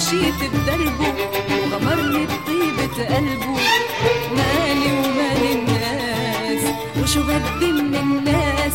مشيت بدربه وغمرني بطيبة قلبه. مالي ومال الناس وشو بدي من الناس.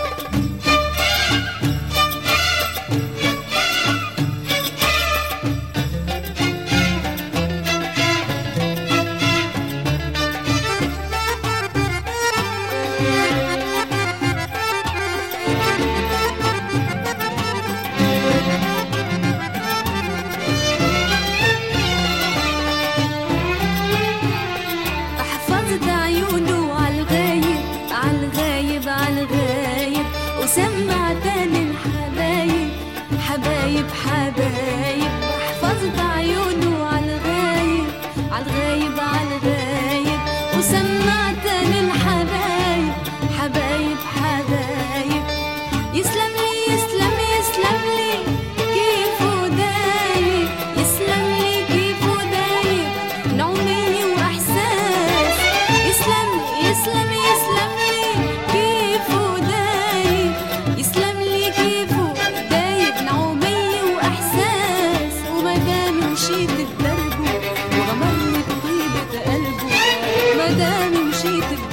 وسمعتني الحبايب حبايب حبايب. حفظت عيونه عالغايب عالغايب عالغايب. وسمعتني الحبايب حبايب حبايب. يسلم لي يسلم يسلم لي كيفه دايب. يسلم لي كيفه دايب نعومية وإحساس. يسلم لي يسلم يسلم لي كيفه دايب. يسلم لي كيفه دايب نعومية وإحساس. ومدامي مشيت بدربه وغمرني بطيبة قلبه. مدامي مشيت